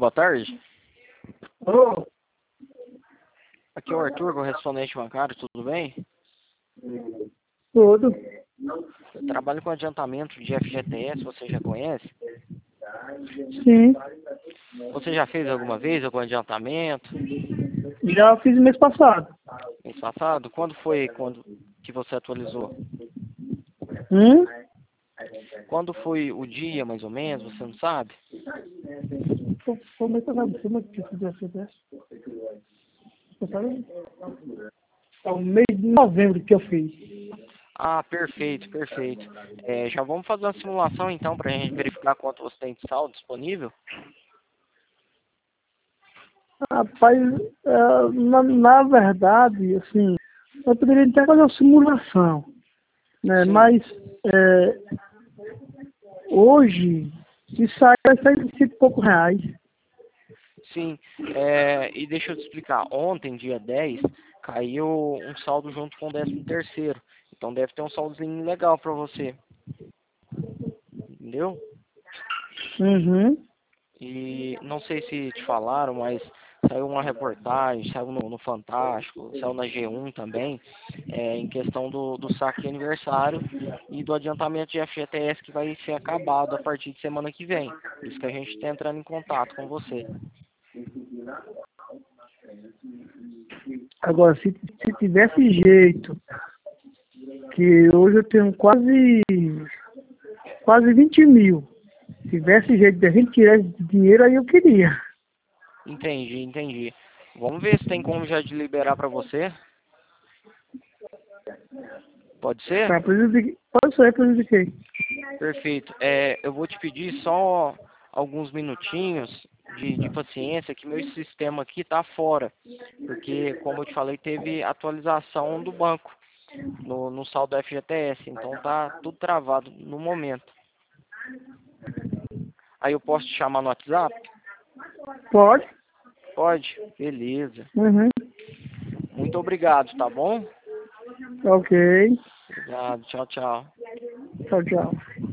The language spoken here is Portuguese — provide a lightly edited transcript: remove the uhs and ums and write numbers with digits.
boa tarde. Ô, Aqui é o Arthur, correspondente bancário, tudo bem? tudo. Eu trabalho com adiantamento de FGTS, você já conhece? Sim. Você já fez alguma vez algum adiantamento? Já fiz mês passado. Mês passado? Quando que você atualizou? Hum? Quando foi o dia, mais ou menos, você não sabe? Foi mês passado. Foi mês que eu fiz a FGTS. É o mês de novembro que eu fiz. Ah, perfeito, perfeito. Já vamos fazer uma simulação então para a gente verificar quanto você tem de saldo disponível? Rapaz, na verdade, assim, eu poderia até fazer uma simulação, né? Sim, Mas hoje, se sair, vai sair de cento e poucos reais. sim. E deixa eu te explicar. Ontem, dia 10, caiu um saldo junto com o 13º. Então deve ter um saldozinho legal para você. Entendeu? Uhum. E não sei se te falaram, mas saiu uma reportagem, saiu no Fantástico, saiu na G1 também, em questão do saque aniversário e do adiantamento de FGTS que vai ser acabado a partir de semana que vem. Por isso que a gente está entrando em contato com você. Agora, se tivesse jeito, que hoje eu tenho quase 20 mil. Se tivesse jeito de a gente tirar esse dinheiro, aí eu queria. Entendi, entendi. Vamos ver se tem como já de liberar para você. Pode ser? Tá, pode ser, prejudiquei. Perfeito. Eu vou te pedir só alguns minutinhos de paciência, que meu sistema aqui está fora. Porque, como eu te falei, teve atualização do banco no saldo FGTS. Então tá tudo travado no momento. Aí eu posso te chamar no WhatsApp? Pode? Pode? Beleza. Uhum. Muito obrigado, tá bom? Ok. Obrigado. Tchau, tchau. Tchau, tchau.